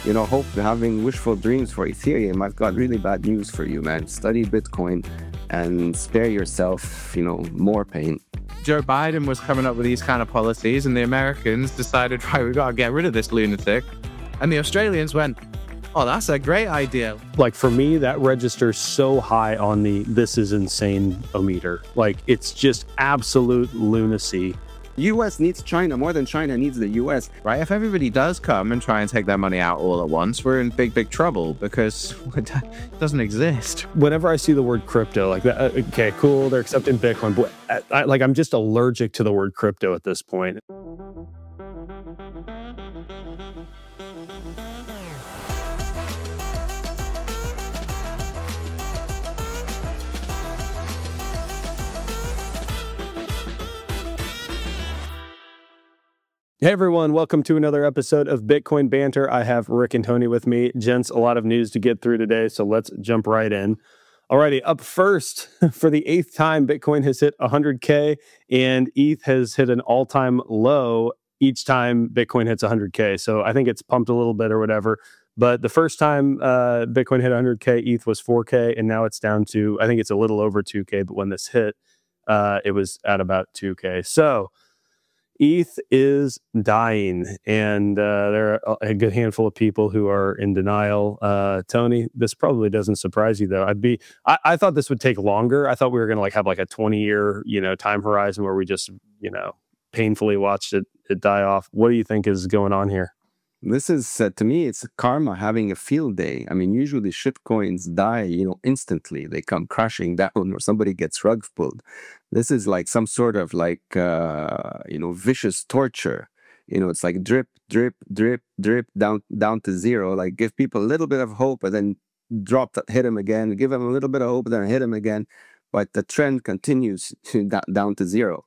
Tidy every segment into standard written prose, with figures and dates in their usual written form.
hope having wishful dreams for Ethereum, I've got really bad news for you, man. Study Bitcoin and spare yourself, more pain. Joe Biden was coming up with these kind of policies, and the Americans decided, right, we got to get rid of this lunatic. And the Australians went, oh, that's a great idea. Like, for me, that registers so high on the this is insane-o-meter. Like, it's just absolute lunacy. U.S. needs China more than China needs the U.S. Right? If everybody does come and try and take their money out all at once, we're in big, big trouble because it doesn't exist. Whenever I see the word crypto, like, okay, cool, they're accepting Bitcoin, but I'm just allergic to the word crypto at this point. Hey everyone, welcome to another episode of Bitcoin Banter. I have Rick and Tony with me. Gents, a lot of news to get through today, so let's jump right in. Alrighty, up first, for the 8th time, Bitcoin has hit 100K, and ETH has hit an all-time low each time Bitcoin hits 100K. So I think it's pumped a little bit or whatever. But the first time Bitcoin hit 100K, ETH was 4K, and now it's down to, I think it's a little over 2K, but when this hit, it was at about 2K. So ETH is dying, and there are a good handful of people who are in denial. Tony, this probably doesn't surprise you, though. I thought this would take longer. I thought we were going to have like a 20-year, time horizon where we just, painfully watched it die off. What do you think is going on here? This is, to me, it's karma having a field day. I mean, usually shitcoins die, instantly. They come crashing down or somebody gets rug pulled. This is like some sort of vicious torture. It's like drip, drip, drip, drip down to zero. Like give people a little bit of hope and then hit them again. Give them a little bit of hope and then hit them again. But the trend continues down to zero.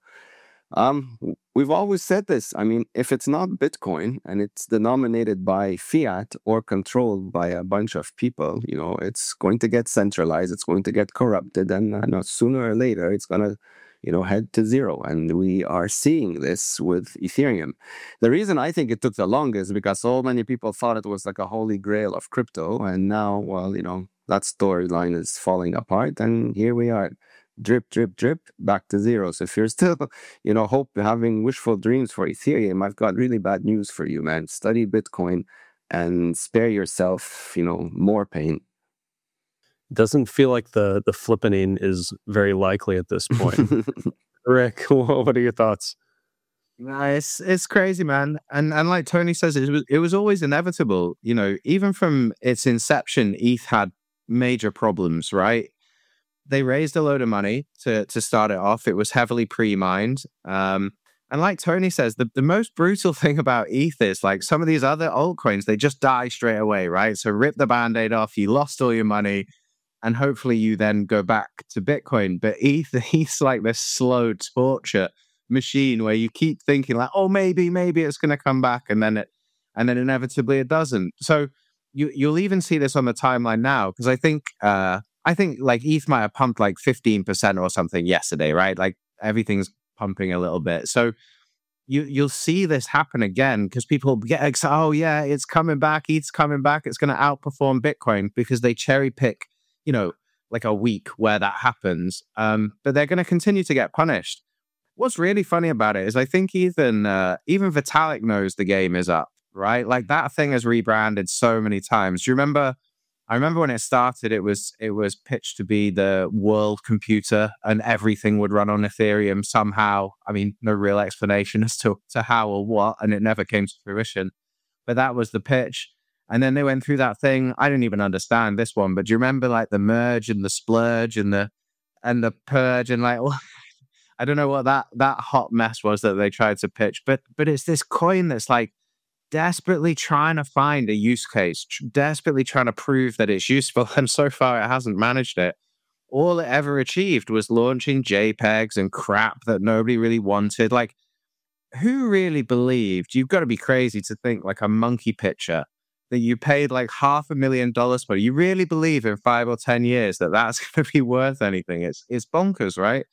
We've always said this. I mean, if it's not Bitcoin and it's denominated by fiat or controlled by a bunch of people, it's going to get centralized. It's going to get corrupted, and sooner or later it's going to, head to zero. And we are seeing this with Ethereum. The reason I think it took the longest is because so many people thought it was like a holy grail of crypto, and now, that storyline is falling apart, and here we are. Drip, drip, drip, back to zero. So if you're still, hope having wishful dreams for Ethereum, I've got really bad news for you, man. Study Bitcoin and spare yourself, more pain. Doesn't feel like the flippening is very likely at this point. Rick, what are your thoughts? It's crazy, man. And like Tony says, it was always inevitable. Even from its inception, ETH had major problems, right? They raised a load of money to start it off. It was heavily pre-mined. And like Tony says, the most brutal thing about ETH is like some of these other altcoins, they just die straight away, right? So rip the Band-Aid off, you lost all your money, and hopefully you then go back to Bitcoin. But ETH's like this slow torture machine where you keep thinking like, oh, maybe it's going to come back. And then inevitably it doesn't. So you'll even see this on the timeline now, because I think like ETH might have pumped like 15% or something yesterday, right? Like everything's pumping a little bit. So you'll see this happen again because people get excited. Oh yeah, it's coming back. ETH's coming back. It's going to outperform Bitcoin because they cherry pick, like a week where that happens. But they're going to continue to get punished. What's really funny about it is I think even Vitalik knows the game is up, right? Like that thing has rebranded so many times. Do you remember? I remember when it started, it was pitched to be the world computer and everything would run on Ethereum somehow. I mean, no real explanation as to how or what, and it never came to fruition. But that was the pitch. And then they went through that thing. I didn't even understand this one, but do you remember like the merge and the splurge and the purge and like, well, I don't know what that hot mess was that they tried to pitch, but it's this coin that's like desperately trying to find a use case, desperately trying to prove that it's useful, and so far it hasn't managed it. All it ever achieved was launching JPEGs and crap that nobody really wanted. Like, who really believed? You've got to be crazy to think like a monkey picture that you paid like $500,000 for. You really believe in 5 or 10 years that that's going to be worth anything? It's bonkers, right?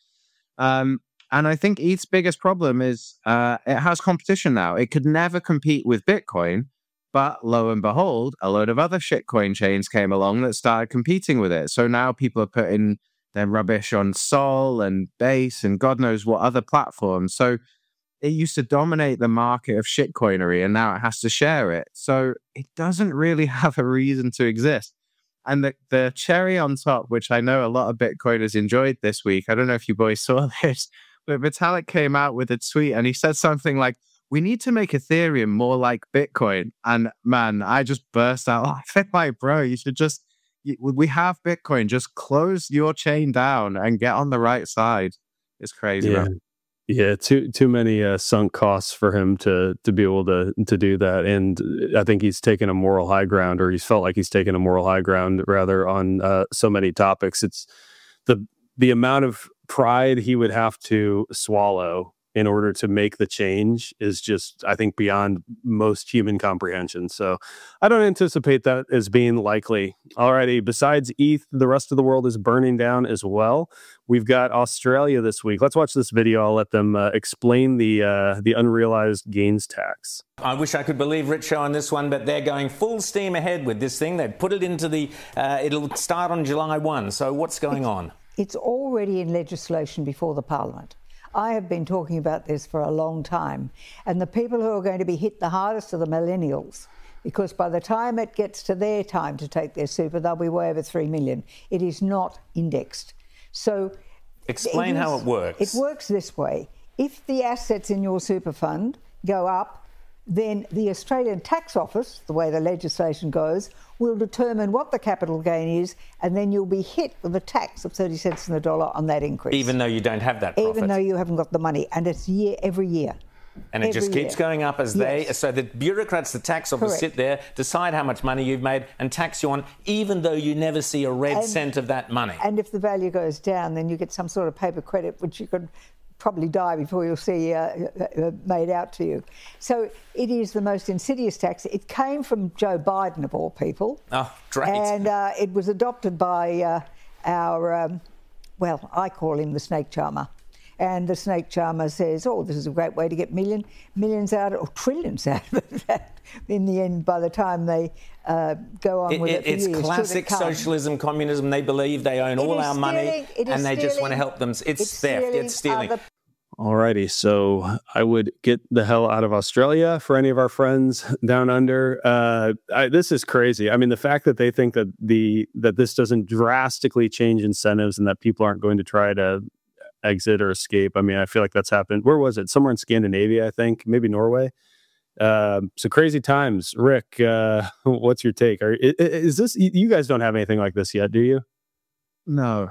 And I think ETH's biggest problem is it has competition now. It could never compete with Bitcoin But lo and behold, a load of other shitcoin chains came along that started competing with it. So now people are putting their rubbish on Sol and Base and God knows what other platforms. So it used to dominate the market of shitcoinery, and now it has to share it. So it doesn't really have a reason to exist. And the cherry on top, which I know a lot of Bitcoiners enjoyed this week, I don't know if you boys saw this, but Vitalik came out with a tweet and he said something like, we need to make Ethereum more like Bitcoin. And man, I just burst out laughing like, bro, you should just, we have Bitcoin, just close your chain down and get on the right side. It's crazy, yeah. bro. Yeah, too many sunk costs for him to be able to do that, and I think he's taken a moral high ground, or he's felt like he's taken a moral high ground rather on so many topics. It's the amount of pride he would have to swallow in order to make the change is just, I think, beyond most human comprehension. So I don't anticipate that as being likely. Alrighty, besides ETH, the rest of the world is burning down as well. We've got Australia this week. Let's watch this video. I'll let them explain the unrealized gains tax. I wish I could believe Richo on this one, but they're going full steam ahead with this thing. They've put it into it'll start on July 1. So what's going on? It's already in legislation before the Parliament. I have been talking about this for a long time, and the people who are going to be hit the hardest are the millennials, because by the time it gets to their time to take their super, they'll be way over 3 million. It is not indexed. So explain how it works. It works this way. If the assets in your super fund go up, then the Australian Tax Office, the way the legislation goes, will determine what the capital gain is, and then you'll be hit with a tax of 30 cents on the dollar on that increase. Even though you don't have that profit. Even though you haven't got the money. And it's every year. And it just keeps going up as so the bureaucrats, the tax office, sit there, decide how much money you've made and tax you on, even though you never see a red cent of that money. And if the value goes down, then you get some sort of paper credit, which you could probably die before you'll see made out to you. So it is the most insidious tax. It came from Joe Biden, of all people. Oh, great. And it was adopted by our, I call him the snake charmer. And the snake charmer says, this is a great way to get millions out, or trillions out of it. In the end, by the time they go on with it for it's years. classic socialism, communism. They believe they own all our money, and they just want to help them. It's theft. It's stealing. Alrighty, so I would get the hell out of Australia for any of our friends down under. This is crazy. I mean, the fact that they think that that this doesn't drastically change incentives and that people aren't going to try to exit or escape. I mean, I feel like that's happened. Where was it? Somewhere in Scandinavia, I think, maybe Norway. So crazy times. Rick, what's your take? Is this? You guys don't have anything like this yet, do you? No.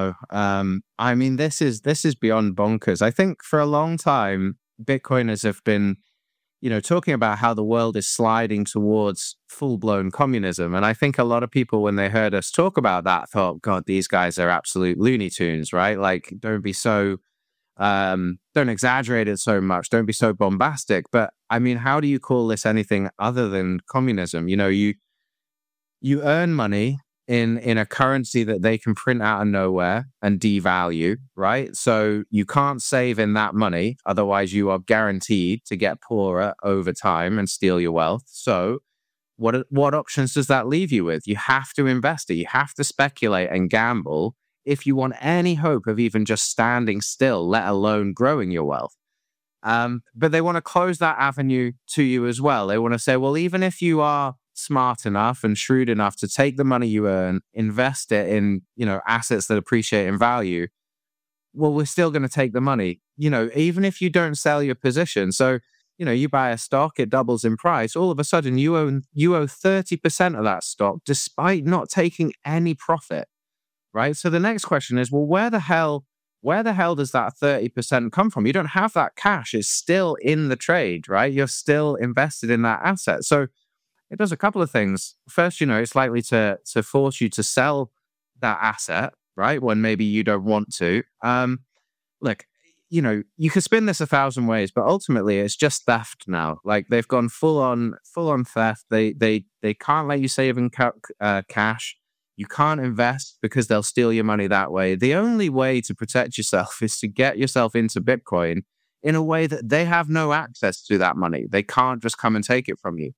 I mean, this is beyond bonkers. I think for a long time, Bitcoiners have been, talking about how the world is sliding towards full-blown communism. And I think a lot of people, when they heard us talk about that, thought, God, these guys are absolute Looney Tunes, right? Like, don't be so, don't exaggerate it so much. Don't be so bombastic. But I mean, how do you call this anything other than communism? You earn money in a currency that they can print out of nowhere and devalue, right? So you can't save in that money. Otherwise, you are guaranteed to get poorer over time and steal your wealth. So what options does that leave you with? You have to invest it. You have to speculate and gamble if you want any hope of even just standing still, let alone growing your wealth. But they want to close that avenue to you as well. They want to say, well, even if you are smart enough and shrewd enough to take the money you earn, invest it in, assets that appreciate in value, well, we're still going to take the money, even if you don't sell your position. So, you buy a stock, it doubles in price. All of a sudden you owe 30% of that stock despite not taking any profit, right? So the next question is, well, where the hell does that 30% come from? You don't have that cash. It's still in the trade, right? You're still invested in that asset. So it does a couple of things. First, it's likely to force you to sell that asset, right? When maybe you don't want to. Look, you can spin this 1,000 ways, but ultimately it's just theft now. Like, they've gone full on theft. They can't let you save in cash. You can't invest because they'll steal your money that way. The only way to protect yourself is to get yourself into Bitcoin in a way that they have no access to that money. They can't just come and take it from you.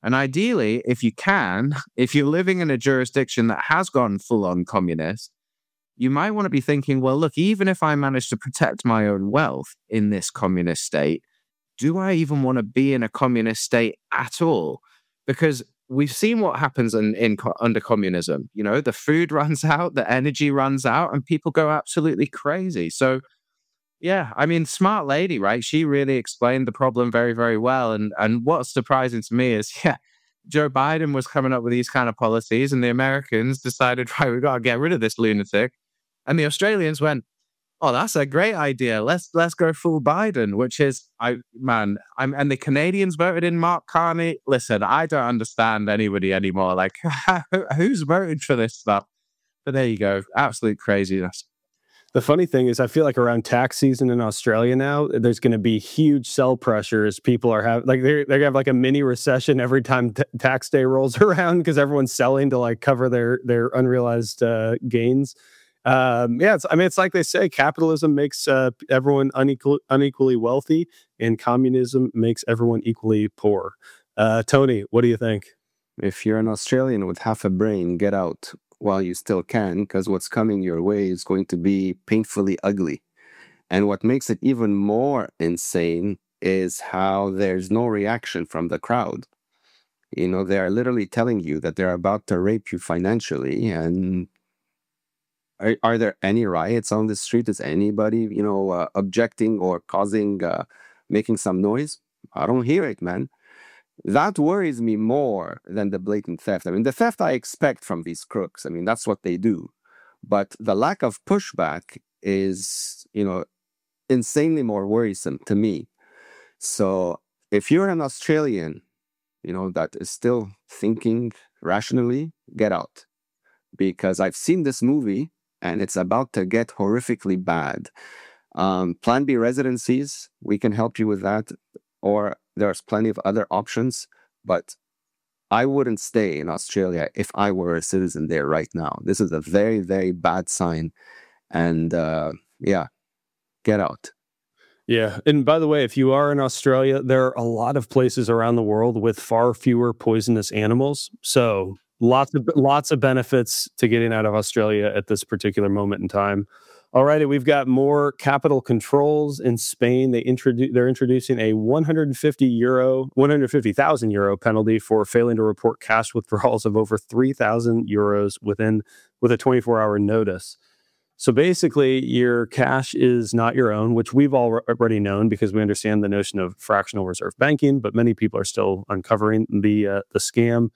And ideally, if you're living in a jurisdiction that has gone full on communist, you might want to be thinking, well, look, even if I manage to protect my own wealth in this communist state, do I even want to be in a communist state at all? Because we've seen what happens under communism. You know, the food runs out, the energy runs out, and people go absolutely crazy. So, yeah, I mean, smart lady, right? She really explained the problem very, very well. And what's surprising to me is, Joe Biden was coming up with these kind of policies, and the Americans decided, right, we've got to get rid of this lunatic. And the Australians went, oh, that's a great idea. Let's go full Biden, which is, and the Canadians voted in Mark Carney. Listen, I don't understand anybody anymore. Like, who's voted for this stuff? But there you go. Absolute craziness. The funny thing is, I feel like around tax season in Australia now, there's going to be huge sell pressures. People are having, like, they're going to have like a mini recession every time tax day rolls around because everyone's selling to like cover their unrealized gains. It's like they say, capitalism makes everyone unequally wealthy, and communism makes everyone equally poor. Tony, what do you think? If you're an Australian with half a brain, get out while you still can, because what's coming your way is going to be painfully ugly. And what makes it even more insane is how there's no reaction from the crowd. You know, they are literally telling you that they're about to rape you financially. And are there any riots on the street? Is anybody, objecting or making some noise? I don't hear it, man. That worries me more than the blatant theft. I mean, the theft I expect from these crooks. I mean, that's what they do. But the lack of pushback is, insanely more worrisome to me. So if you're an Australian, that is still thinking rationally, get out. Because I've seen this movie and it's about to get horrifically bad. Plan B residencies, we can help you with that. Or there's plenty of other options, but I wouldn't stay in Australia if I were a citizen there right now. This is a very, very bad sign. And get out. Yeah. And by the way, if you are in Australia, there are a lot of places around the world with far fewer poisonous animals. So lots of benefits to getting out of Australia at this particular moment in time. Alrighty, we've got more capital controls in Spain. They're introducing a 150,000 euro penalty for failing to report cash withdrawals of over 3,000 euros with a 24-hour notice. So basically, your cash is not your own, which we've already known because we understand the notion of fractional reserve banking, but many people are still uncovering the scam.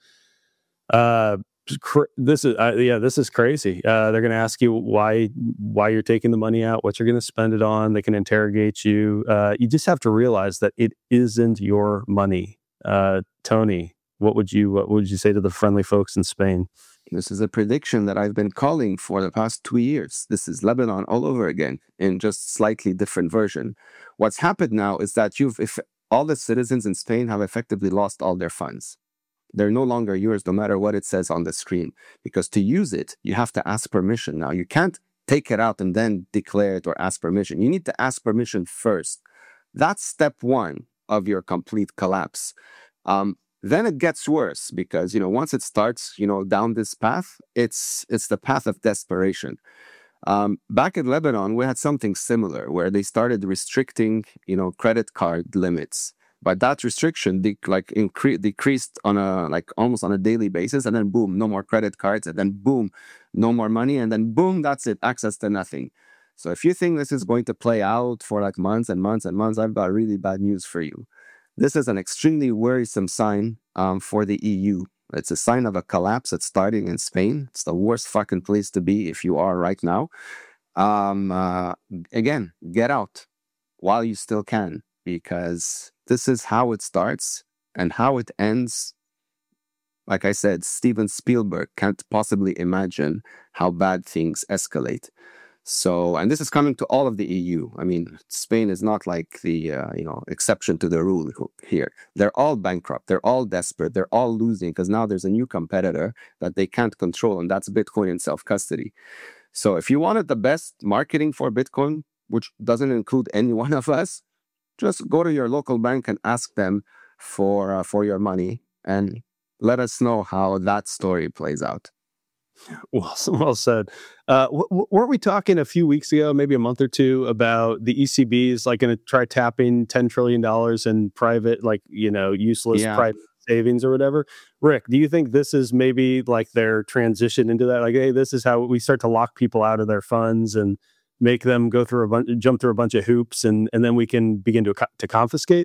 This is crazy. They're going to ask you why you're taking the money out, what you're going to spend it on. They can interrogate you. You just have to realize that it isn't your money. Tony, what would you say to the friendly folks in Spain? This is a prediction that I've been calling for the past 2 years. This is Lebanon all over again in just slightly different version. What's happened now is that if all the citizens in Spain have effectively lost all their funds. They're no longer yours, no matter what it says on the screen. Because to use it, you have to ask permission. Now, you can't take it out and then declare it or ask permission. You need to ask permission first. That's step one of your complete collapse. Then it gets worse because, once it starts, down this path, it's the path of desperation. Back in Lebanon, we had something similar where they started restricting, credit card limits. But that restriction decreased on almost on a daily basis, and then boom, no more credit cards, and then boom, no more money, and then boom, that's it, access to nothing. So if you think this is going to play out for like months and months and months, I've got really bad news for you. This is an extremely worrisome sign for the EU. It's a sign of a collapse that's starting in Spain. It's the worst fucking place to be if you are right now. Again, get out while you still can, because this is how it starts and how it ends. Like I said, Steven Spielberg can't possibly imagine how bad things escalate. So, and this is coming to all of the EU. I mean, Spain is not like the, exception to the rule here. They're all bankrupt. They're all desperate. They're all losing because now there's a new competitor that they can't control, and that's Bitcoin in self-custody. So if you wanted the best marketing for Bitcoin, which doesn't include any one of us, just go to your local bank and ask them for your money. and let us know how that story plays out. Well said. Weren't we talking a few weeks ago, maybe a month or two, about the ECB is like going to try tapping $10 trillion in private, like, useless private savings or whatever? Rick, do you think this is maybe like their transition into that? Like, hey, this is how we start to lock people out of their funds and make them go through jump through a bunch of hoops, and then we can begin to confiscate?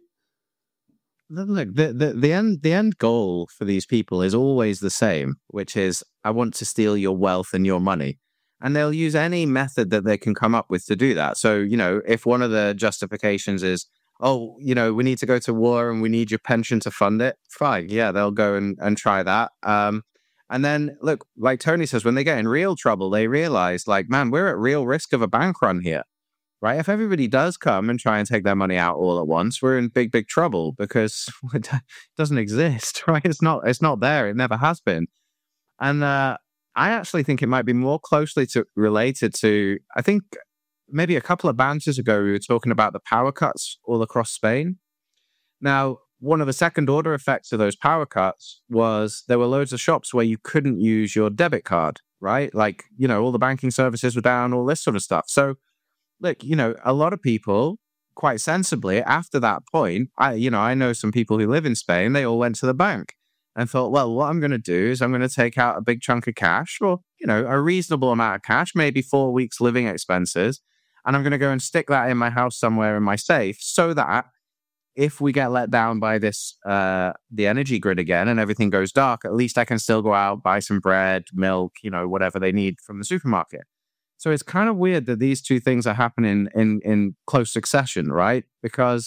Look, the end goal for these people is always the same, which is, I want to steal your wealth and your money. And they'll use any method that they can come up with to do that. So, if one of the justifications is, we need to go to war and we need your pension to fund it, fine. Yeah, they'll go and try that. And then, look, like Tony says, when they get in real trouble, they realize, like, man, we're at real risk of a bank run here. Right? If everybody does come and try and take their money out all at once, we're in big, big trouble because it doesn't exist, right? It's not there. It never has been. And I actually think it might be more closely related to, I think maybe a couple of banters ago, we were talking about the power cuts all across Spain. Now, one of the second order effects of those power cuts was there were loads of shops where you couldn't use your debit card, right? Like, all the banking services were down, all this sort of stuff. So, look, a lot of people, quite sensibly, after that point, I know some people who live in Spain, they all went to the bank and thought, well, what I'm going to do is I'm going to take out a big chunk of cash, or, a reasonable amount of cash, maybe 4 weeks living expenses, and I'm going to go and stick that in my house somewhere in my safe so that if we get let down by this, the energy grid again and everything goes dark, at least I can still go out, buy some bread, milk, whatever they need from the supermarket. So it's kind of weird that these two things are happening in close succession, right? Because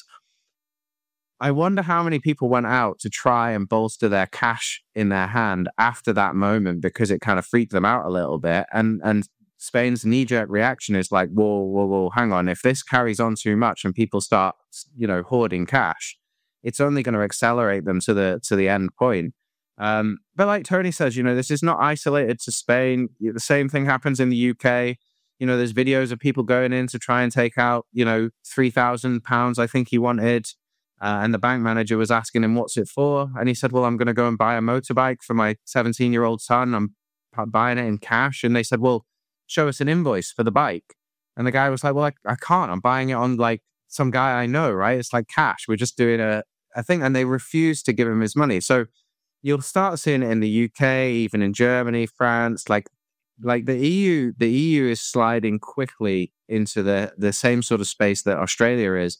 I wonder how many people went out to try and bolster their cash in their hand after that moment, because it kind of freaked them out a little bit. And Spain's knee-jerk reaction is like, whoa, hang on. If this carries on too much and people start, hoarding cash, it's only going to accelerate them to the end point. But like Tony says, this is not isolated to Spain. The same thing happens in the UK. There's videos of people going in to try and take out, £3,000, I think he wanted. And the bank manager was asking him, what's it for? And he said, well, I'm going to go and buy a motorbike for my 17-year-old son. I'm buying it in cash. And they said, well, show us an invoice for the bike. And the guy was like, well, I can't. I'm buying it on like some guy I know, right? It's like cash. We're just doing a thing. And they refused to give him his money. So you'll start seeing it in the UK, even in Germany, France, like the EU. The EU is sliding quickly into the same sort of space that Australia is.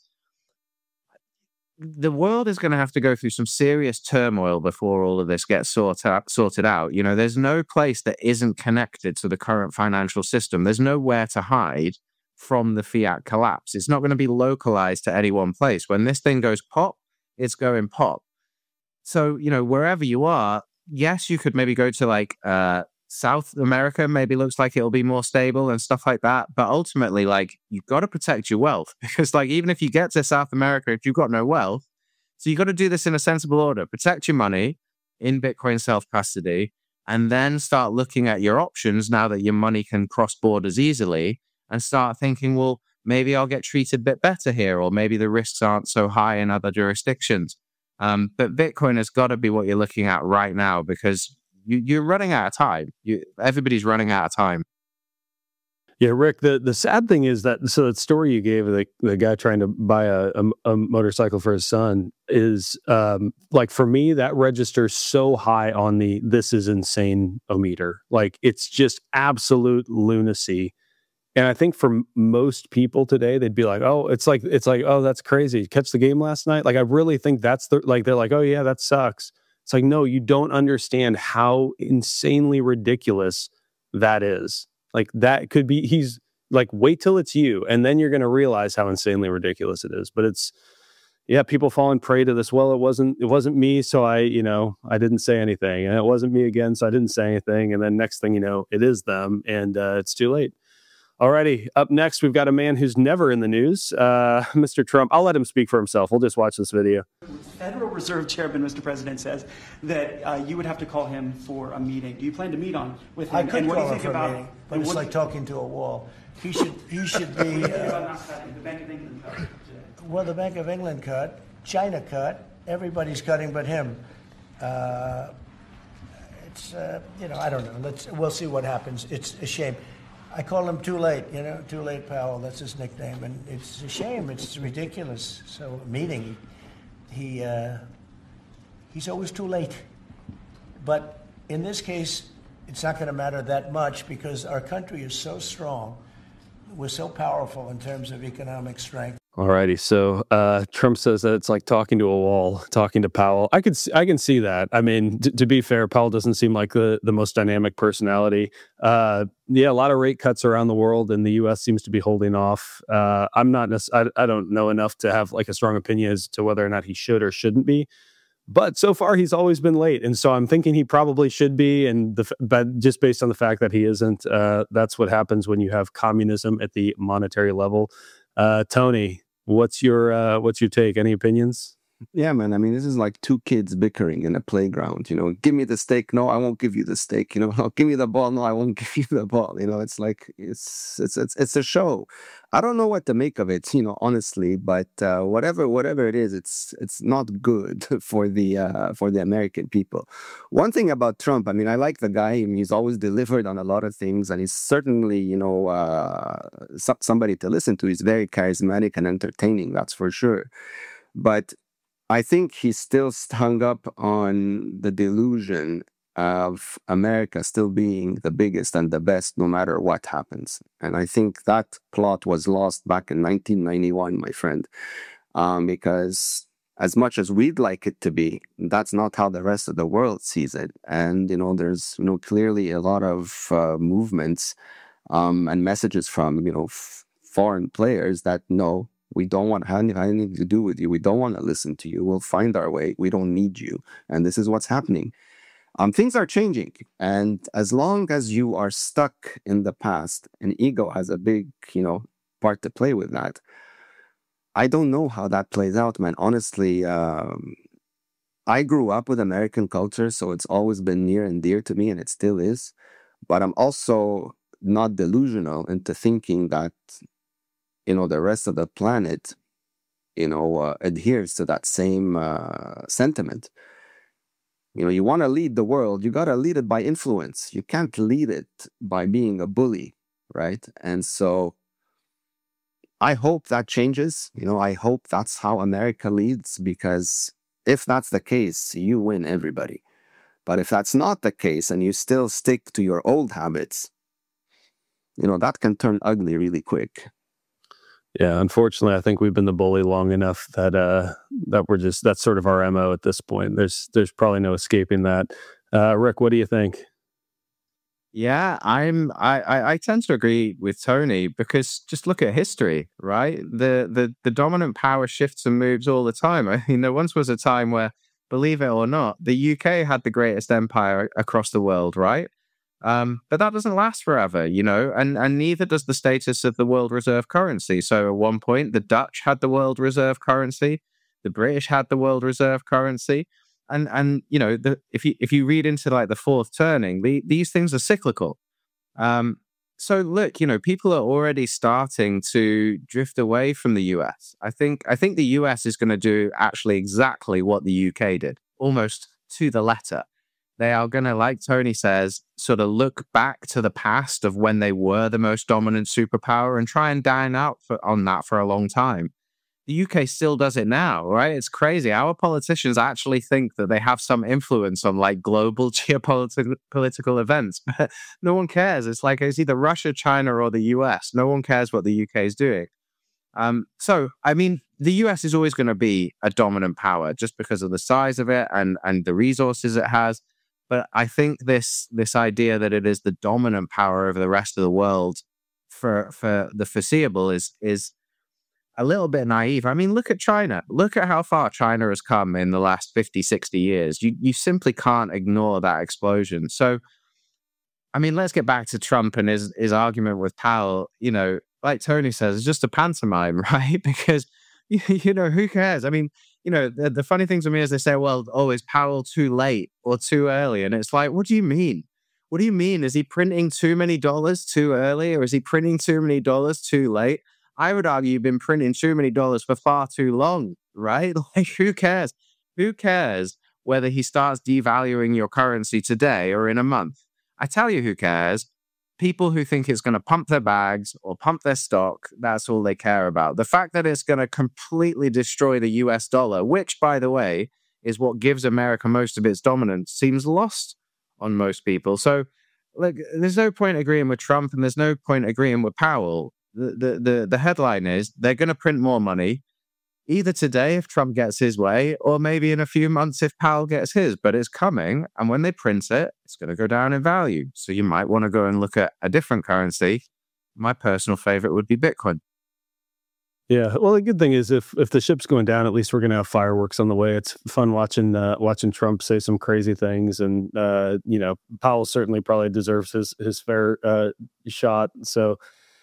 The world is going to have to go through some serious turmoil before all of this gets sorted out. There's no place that isn't connected to the current financial system. There's nowhere to hide from the fiat collapse. It's not going to be localized to any one place. When this thing goes pop, it's going pop. So, wherever you are, yes, you could maybe go to like South America, maybe looks like it'll be more stable and stuff like that. But ultimately, like, you've got to protect your wealth, because like, even if you get to South America, if you've got no wealth, so you've got to do this in a sensible order. Protect your money in Bitcoin self-custody, and then start looking at your options now that your money can cross borders easily, and start thinking, well, maybe I'll get treated a bit better here, or maybe the risks aren't so high in other jurisdictions. But Bitcoin has got to be what you're looking at right now, because you're running out of time. Everybody's running out of time. Yeah, Rick, the sad thing is that, so that story you gave of the guy trying to buy a motorcycle for his son is, like, for me, that registers so high on the this is insane-o-meter. Like, it's just absolute lunacy. And I think for most people today, they'd be like, oh, it's like, oh, that's crazy. Catch the game last night? Like, I really think that's they're like, oh yeah, that sucks. It's like, no, you don't understand how insanely ridiculous that is. Like, that could be, he's like, wait till it's you, and then you're going to realize how insanely ridiculous it is. But it's, yeah, people falling prey to this. Well, it wasn't me, so I didn't say anything. And it wasn't me again, so I didn't say anything. And then next thing you know, it is them, and it's too late. Alrighty, up next, we've got a man who's never in the news, Mr. Trump. I'll let him speak for himself. We'll just watch this video. Federal Reserve Chairman, Mr. President, says that you would have to call him for a meeting. Do you plan to meet with him? I could and what call do you him think for about a meeting, but it's like talking to a wall. He should be... the Bank of England cut. Well, the Bank of England cut, China cut, everybody's cutting but him. It's I don't know. We'll see what happens. It's a shame. I call him Too Late. Too Late Powell. That's his nickname, and it's a shame. It's ridiculous. So meeting, he's always too late. But in this case, it's not going to matter that much because our country is so strong. We're so powerful in terms of economic strength. Alrighty, so Trump says that it's like talking to a wall, talking to Powell. I can see that. I mean, to be fair, Powell doesn't seem like the most dynamic personality. A lot of rate cuts around the world, and the U.S. seems to be holding off. I don't know enough to have like a strong opinion as to whether or not he should or shouldn't be. But so far, he's always been late, and so I'm thinking he probably should be. But just based on the fact that he isn't, that's what happens when you have communism at the monetary level. Tony, what's your take? Any opinions? Yeah, man. I mean, this is like two kids bickering in a playground. Give me the steak. No, I won't give you the steak. Give me the ball. No, I won't give you the ball. It's like it's a show. I don't know what to make of it. Honestly, but whatever it is, it's not good for the American people. One thing about Trump, I mean, I like the guy. I mean, he's always delivered on a lot of things, and he's certainly somebody to listen to. He's very charismatic and entertaining. That's for sure. But I think he's still hung up on the delusion of America still being the biggest and the best no matter what happens. And I think that plot was lost back in 1991, my friend, because as much as we'd like it to be, that's not how the rest of the world sees it. And, there's, clearly a lot of movements and messages from, foreign players that no, we don't want anything to do with you. We don't want to listen to you. We'll find our way. We don't need you. And this is what's happening. Things are changing. And as long as you are stuck in the past, and ego has a big, part to play with that, I don't know how that plays out, man. Honestly, I grew up with American culture, so it's always been near and dear to me, and it still is. But I'm also not delusional into thinking that the rest of the planet, adheres to that same sentiment. You want to lead the world, you got to lead it by influence. You can't lead it by being a bully, right? And so I hope that changes. I hope that's how America leads, because if that's the case, you win everybody. But if that's not the case and you still stick to your old habits, that can turn ugly really quick. Yeah, unfortunately, I think we've been the bully long enough that that's sort of our MO at this point. There's probably no escaping that. Rick, what do you think? Yeah, I tend to agree with Tony, because just look at history, right? The dominant power shifts and moves all the time. I mean, there once was a time where, believe it or not, the UK had the greatest empire across the world, right? But that doesn't last forever, and neither does the status of the world reserve currency. So at one point, the Dutch had the world reserve currency, the British had the world reserve currency, and if you read into like the fourth turning, these things are cyclical. So look, people are already starting to drift away from the US. I think the US is going to do actually exactly what the UK did, almost to the letter. They are going to, like Tony says, sort of look back to the past of when they were the most dominant superpower and try and dine out on that for a long time. The UK still does it now, right? It's crazy. Our politicians actually think that they have some influence on like global geopolitical events, but no one cares. It's like it's either Russia, China, or the US. No one cares what the UK is doing. So, I mean, the US is always going to be a dominant power just because of the size of it and the resources it has. But I think this idea that it is the dominant power over the rest of the world for the foreseeable is a little bit naive. I mean, look at China. Look at how far China has come in the last 50, 60 years. You simply can't ignore that explosion. So, I mean, let's get back to Trump and his argument with Powell. Like Tony says, it's just a pantomime, right? Because, who cares? I mean, the funny thing to me is they say, well, is Powell too late or too early? And it's like, what do you mean? What do you mean? Is he printing too many dollars too early, or is he printing too many dollars too late? I would argue you've been printing too many dollars for far too long, right? Like, who cares? Who cares whether he starts devaluing your currency today or in a month. I tell you who cares. People who think it's going to pump their bags or pump their stock, that's all they care about. The fact that it's going to completely destroy the US dollar, which, by the way, is what gives America most of its dominance, seems lost on most people. So, look, there's no point agreeing with Trump and there's no point agreeing with Powell. The headline is they're going to print more money, either today if Trump gets his way, or maybe in a few months if Powell gets his, but it's coming. And when they print it, it's going to go down in value. So you might want to go and look at a different currency. My personal favorite would be Bitcoin. Yeah, well, the good thing is if the ship's going down, at least we're going to have fireworks on the way. It's fun watching Trump say some crazy things, and Powell certainly probably deserves his fair shot. So,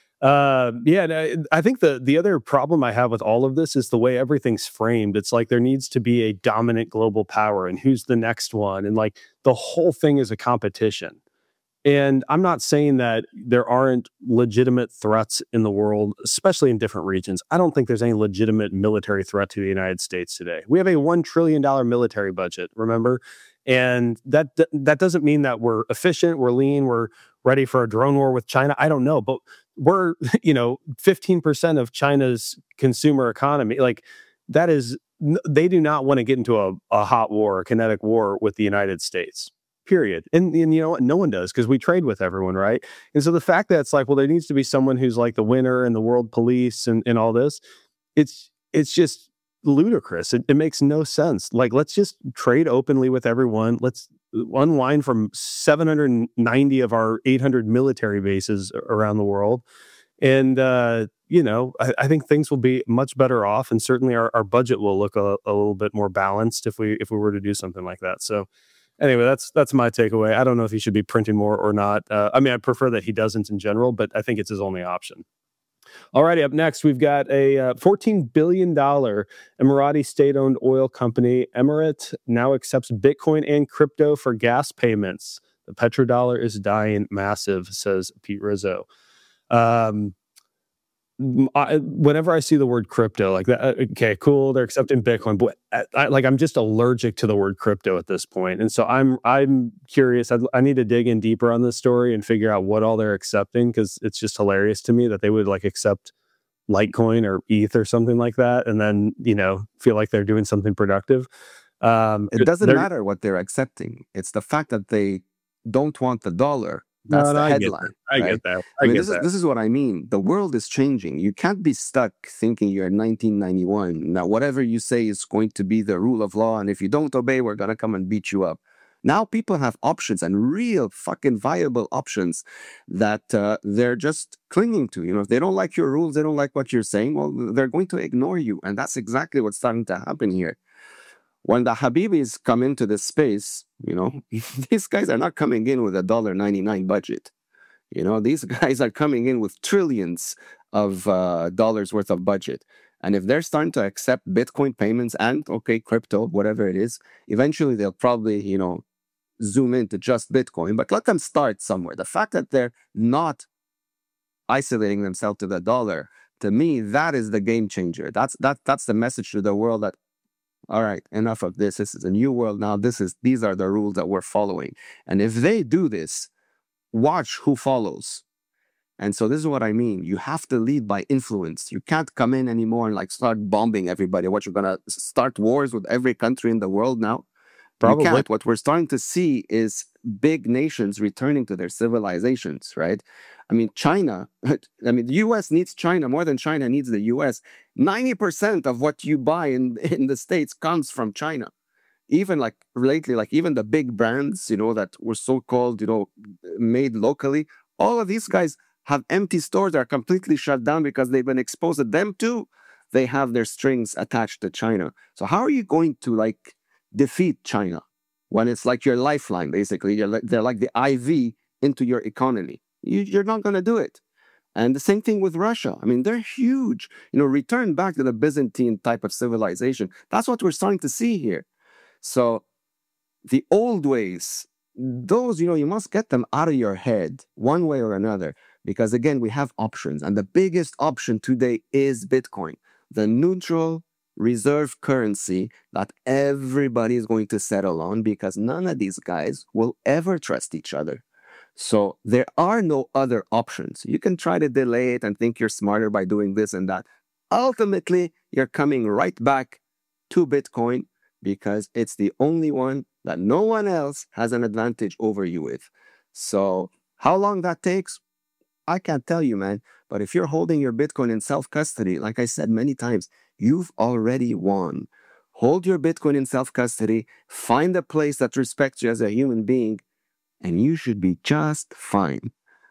I think the other problem I have with all of this is the way everything's framed. It's like there needs to be a dominant global power, and who's the next one, and like the whole thing is a competition. And I'm not saying that there aren't legitimate threats in the world, especially in different regions. I don't think there's any legitimate military threat to the United States today. We have a $1 trillion military budget, remember? And that doesn't mean that we're efficient, we're lean, we're ready for a drone war with China. I don't know, but we're, 15% of China's consumer economy. Like that is, they do not want to get into a hot war, a kinetic war with the United States. Period. And you know what? No one does because we trade with everyone, right? And so the fact that it's like, well, there needs to be someone who's like the winner and the world police and all this, it's just ludicrous. It makes no sense. Like, let's just trade openly with everyone. Let's unwind from 790 of our 800 military bases around the world. And, I think things will be much better off. And certainly our budget will look a little bit more balanced if we were to do something like that. So, anyway, that's my takeaway. I don't know if he should be printing more or not. I prefer that he doesn't in general, but I think it's his only option. Alrighty, up next, we've got a $14 billion Emirati state-owned oil company. Emirat now accepts Bitcoin and crypto for gas payments. The petrodollar is dying massive, says Pete Rizzo. Whenever I see the word crypto, like that, okay, cool, they're accepting Bitcoin, but I'm just allergic to the word crypto at this point. And so I'm curious. I need to dig in deeper on this story and figure out what all they're accepting, because it's just hilarious to me that they would like accept Litecoin or ETH or something like that, and then feel like they're doing something productive. It doesn't matter what they're accepting. It's the fact that they don't want the dollar. That's the headline. I get that. This is what I mean. The world is changing. You can't be stuck thinking you're in 1991. Now, whatever you say is going to be the rule of law, and if you don't obey, we're going to come and beat you up. Now people have options, and real fucking viable options that they're just clinging to. If they don't like your rules, they don't like what you're saying, well, they're going to ignore you. And that's exactly what's starting to happen here. When the Habibis come into this space, these guys are not coming in with a $1.99 budget. These guys are coming in with trillions of dollars worth of budget. And if they're starting to accept Bitcoin payments and, crypto, whatever it is, eventually they'll probably, zoom into just Bitcoin. But let them start somewhere. The fact that they're not isolating themselves to the dollar, to me, that is the game changer. That's the message to the world that, all right, enough of this. This is a new world now. These are the rules that we're following. And if they do this, watch who follows. And so this is what I mean. You have to lead by influence. You can't come in anymore and start bombing everybody. What, you're going to start wars with every country in the world now? Probably. You can't. What we're starting to see is big nations returning to their civilizations, right? China, the U.S. needs China more than China needs the U.S. 90% of what you buy in the States comes from China. Even lately, even the big brands, that were so-called, made locally, all of these guys have empty stores that are completely shut down because they've been exposed to them too. They have their strings attached to China. So how are you going to defeat China when it's like your lifeline, basically? They're like the IV into your economy. You're not going to do it. And the same thing with Russia. They're huge. Return back to the Byzantine type of civilization. That's what we're starting to see here. So the old ways, those, you must get them out of your head one way or another. Because again, we have options. And the biggest option today is Bitcoin. The neutral, reserve currency that everybody is going to settle on, because none of these guys will ever trust each other. So there are no other options. You can try to delay it and think you're smarter by doing this and that. Ultimately, you're coming right back to Bitcoin because it's the only one that no one else has an advantage over you with. So how long that takes, I can't tell you, man. But if you're holding your Bitcoin in self-custody, like I said many times, you've already won. Hold your Bitcoin in self-custody, find a place that respects you as a human being, and you should be just fine.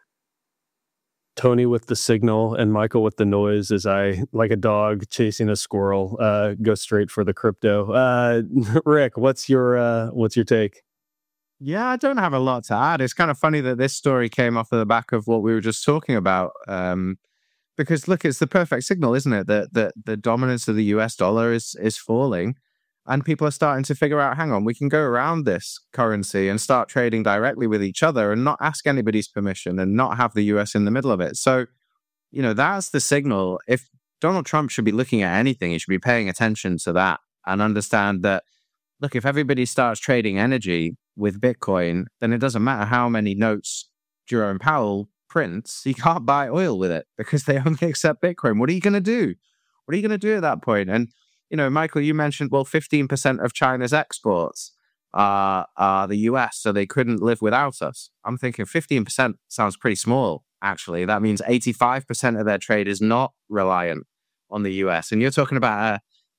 Tony with the signal and Michael with the noise as I, like a dog chasing a squirrel, go straight for the crypto. Rick, what's your take? Yeah, I don't have a lot to add. It's kind of funny that this story came off of the back of what we were just talking about. Because look, it's the perfect signal, isn't it? That the dominance of the US dollar is falling. And people are starting to figure out, hang on, we can go around this currency and start trading directly with each other and not ask anybody's permission and not have the US in the middle of it. So, that's the signal. If Donald Trump should be looking at anything, he should be paying attention to that and understand that, look, if everybody starts trading energy with Bitcoin, then it doesn't matter how many notes Jerome Powell prints, he can't buy oil with it because they only accept Bitcoin. What are you going to do? What are you going to do at that point? And Michael, you mentioned, 15% of China's exports are the US, so they couldn't live without us. I'm thinking 15% sounds pretty small, actually. That means 85% of their trade is not reliant on the US. And you're talking about,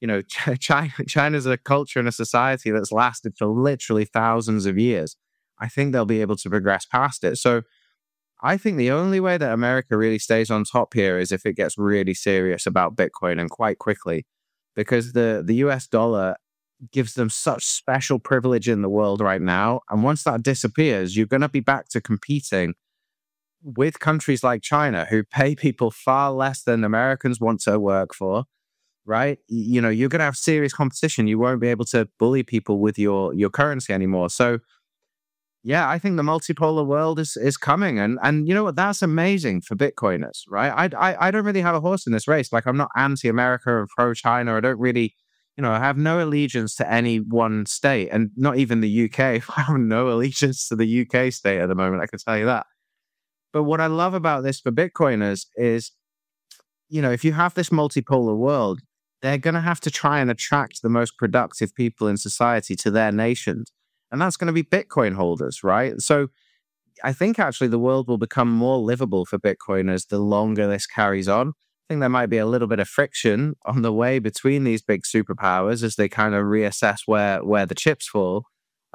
China's a culture and a society that's lasted for literally thousands of years. I think they'll be able to progress past it. So I think the only way that America really stays on top here is if it gets really serious about Bitcoin, and quite quickly. Because the US dollar gives them such special privilege in the world right now. And once that disappears, you're going to be back to competing with countries like China, who pay people far less than Americans want to work for, right? You're going to have serious competition. You won't be able to bully people with your currency anymore. So, yeah, I think the multipolar world is coming. And you know what? That's amazing for Bitcoiners, right? I don't really have a horse in this race. Like, I'm not anti-America or pro-China. I don't really, I have no allegiance to any one state, and not even the UK. I have no allegiance to the UK state at the moment, I can tell you that. But what I love about this for Bitcoiners is, if you have this multipolar world, they're going to have to try and attract the most productive people in society to their nations. And that's going to be Bitcoin holders, right? So I think actually the world will become more livable for Bitcoiners the longer this carries on. I think there might be a little bit of friction on the way between these big superpowers as they kind of reassess where the chips fall.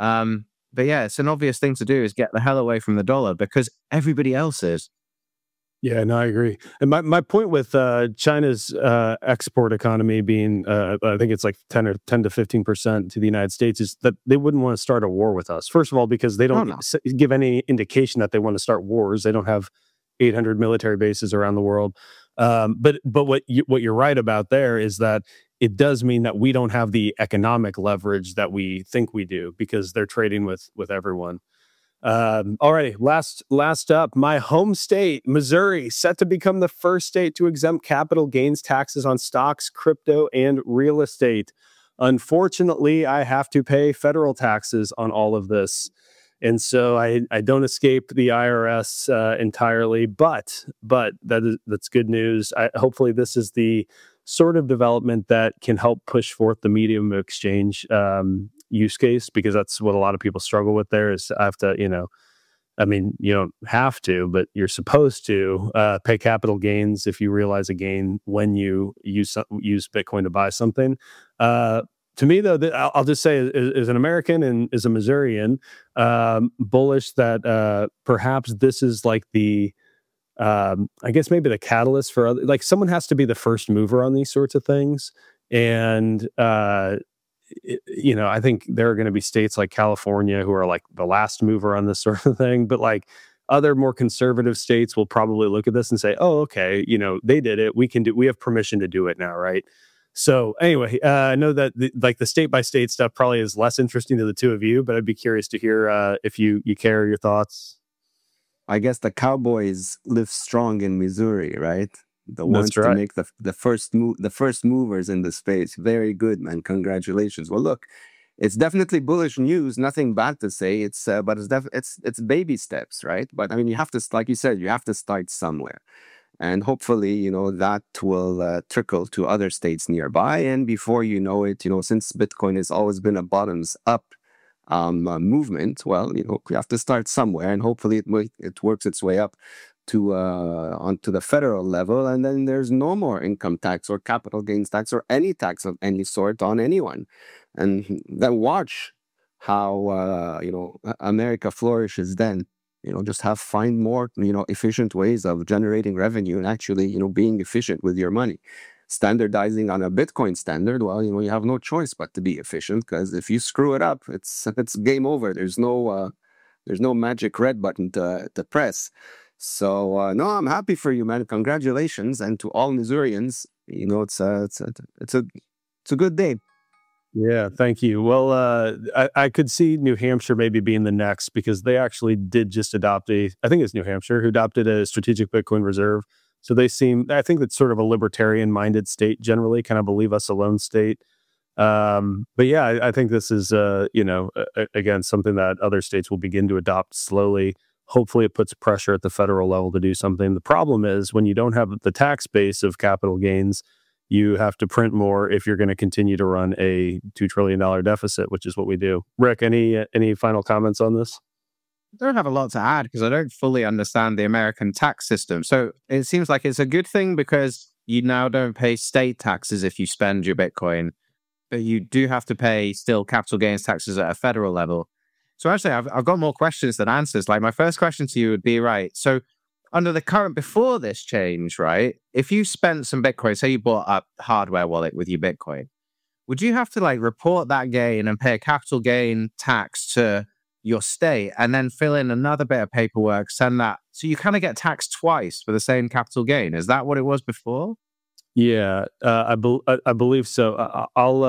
But yeah, it's an obvious thing to do is get the hell away from the dollar because everybody else is. Yeah, no, I agree. And my point with China's export economy being, I think it's like 10 to 15% to the United States, is that they wouldn't want to start a war with us. First of all, because they don't give any indication that they want to start wars. They don't have 800 military bases around the world. But what you're right about there is that it does mean that we don't have the economic leverage that we think we do because they're trading with everyone. Alrighty, last up, my home state, Missouri, set to become the first state to exempt capital gains taxes on stocks, crypto, and real estate. Unfortunately, I have to pay federal taxes on all of this. And so I don't escape the IRS entirely, but that's good news. Hopefully this is the sort of development that can help push forth the medium of exchange use case, because that's what a lot of people struggle with there is I have to, you don't have to, but you're supposed to pay capital gains if you realize a gain when you use Bitcoin to buy something. To me, though, I'll just say, as an American and as a Missourian, bullish that perhaps this is like the, I guess maybe the catalyst for other, like someone has to be the first mover on these sorts of things. And, I think there are going to be states like California who are like the last mover on this sort of thing. But like other more conservative states will probably look at this and say, oh, okay, they did it. We have permission to do it now, right? So anyway, I know that the state by state stuff probably is less interesting to the two of you, but I'd be curious to hear if you care your thoughts. I guess the Cowboys live strong in Missouri, right? The ones That's right. to make the first movers in the space. Very good, man. Congratulations. Well, look, it's definitely bullish news. Nothing bad to say. But it's baby steps, right? But I mean, you have to, like you said, you have to start somewhere, and hopefully, that will trickle to other states nearby. And before you know it, since Bitcoin has always been a bottoms up movement, well, we have to start somewhere, and hopefully it works its way up to onto the federal level, and then there's no more income tax or capital gains tax or any tax of any sort on anyone, and then watch how America flourishes. Then just find more efficient ways of generating revenue and actually being efficient with your money. Standardizing on a Bitcoin standard, well, you have no choice but to be efficient, because if you screw it up, it's game over. There's no magic red button to press. So no, I'm happy for you, man. Congratulations, and to all Missourians, it's a good day. Yeah, thank you. Well, I could see New Hampshire maybe being the next, because they actually did just adopt I think it's New Hampshire who adopted a strategic Bitcoin reserve. So I think that's sort of a libertarian-minded state generally, kind of a leave us alone state. But yeah, I think this is, again, something that other states will begin to adopt slowly. Hopefully it puts pressure at the federal level to do something. The problem is when you don't have the tax base of capital gains, you have to print more if you're going to continue to run a $2 trillion deficit, which is what we do. Rick, any final comments on this? I don't have a lot to add because I don't fully understand the American tax system. So it seems like it's a good thing because you now don't pay state taxes if you spend your Bitcoin, but you do have to pay still capital gains taxes at a federal level. So actually, I've got more questions than answers. Like my first question to you would be, right, so under the current, before this change, right, if you spent some Bitcoin, say you bought a hardware wallet with your Bitcoin, would you have to report that gain and pay a capital gain tax to your state and then fill in another bit of paperwork, send that? So you kind of get taxed twice for the same capital gain. Is that what it was before? Yeah, I believe so.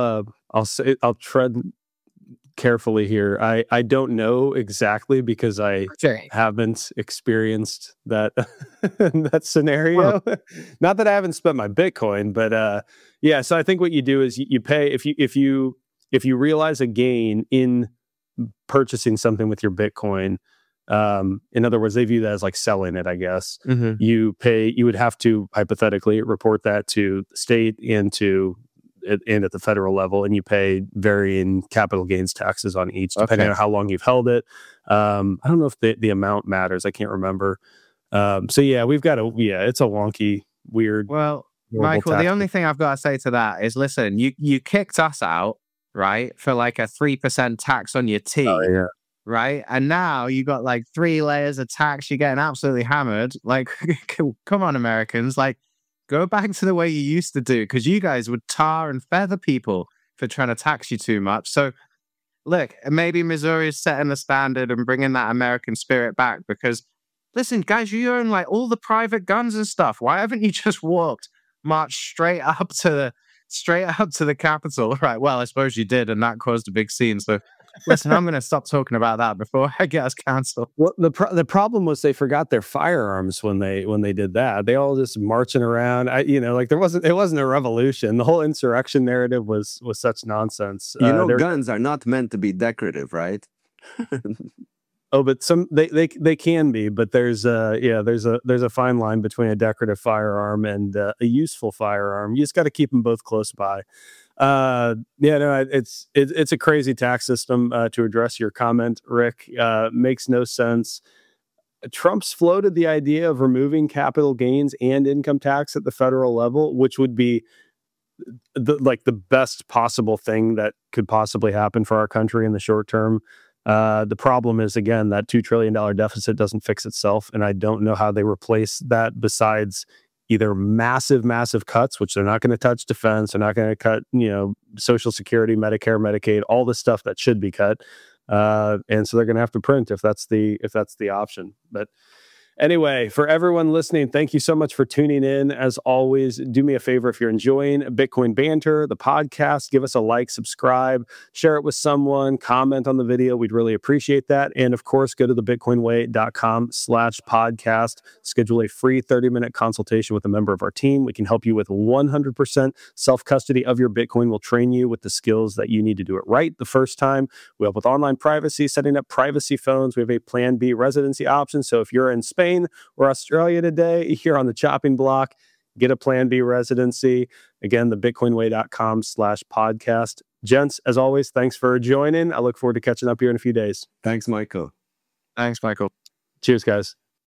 I'll tread carefully here. I don't know exactly because I haven't experienced that that scenario. Well, not that I haven't spent my Bitcoin, but yeah. So I think what you do is you pay if you realize a gain in purchasing something with your Bitcoin. In other words, they view that as like selling it, I guess. Mm-hmm. You would have to hypothetically report that to the state and at the federal level, and you pay varying capital gains taxes on each, depending on how long you've held it. I don't know if the amount matters. I can't remember. So yeah, it's a wonky, weird. Well, Michael, the only thing I've got to say to that is, listen, you kicked us out, right, for like a 3% tax on your tea. Oh, yeah. Right. And now you got like 3 layers of tax. You're getting absolutely hammered. Like, come on, Americans. Like, go back to the way you used to do, because you guys would tar and feather people for trying to tax you too much. So, look, maybe Missouri is setting the standard and bringing that American spirit back. Because, listen, guys, you own like all the private guns and stuff. Why haven't you just marched straight up to the Capitol? Right. Well, I suppose you did, and that caused a big scene. So, listen, I'm going to stop talking about that before I get us canceled. Well, the problem was they forgot their firearms when they did that. They all just marching around. It wasn't a revolution. The whole insurrection narrative was such nonsense. Guns are not meant to be decorative, right? Oh, but some they can be, but there's a fine line between a decorative firearm and a useful firearm. You just got to keep them both close by. It's a crazy tax system. To address your comment, Rick, makes no sense. Trump's floated the idea of removing capital gains and income tax at the federal level, which would be the best possible thing that could possibly happen for our country in the short term. The problem is, again, that $2 trillion deficit doesn't fix itself, and I don't know how they replace that besides either massive cuts, which they're not going to touch defense, they're not going to cut, Social Security, Medicare, Medicaid, all the stuff that should be cut, and so they're going to have to print if that's the option. But Anyway, for everyone listening, thank you so much for tuning in. As always, do me a favor if you're enjoying Bitcoin Banter, the podcast, give us a like, subscribe, share it with someone, comment on the video. We'd really appreciate that. And of course, go to thebitcoinway.com/podcast, schedule a free 30-minute consultation with a member of our team. We can help you with 100% self-custody of your Bitcoin. We'll train you with the skills that you need to do it right the first time. We help with online privacy, setting up privacy phones. We have a Plan B residency option. So if you're in Spain or Australia today, you're on the chopping block, get a Plan B residency. Again, thebitcoinway.com/podcast. Gents, as always, thanks for joining. I look forward to catching up here in a few days. Thanks, Michael. Thanks, Michael. Cheers, guys.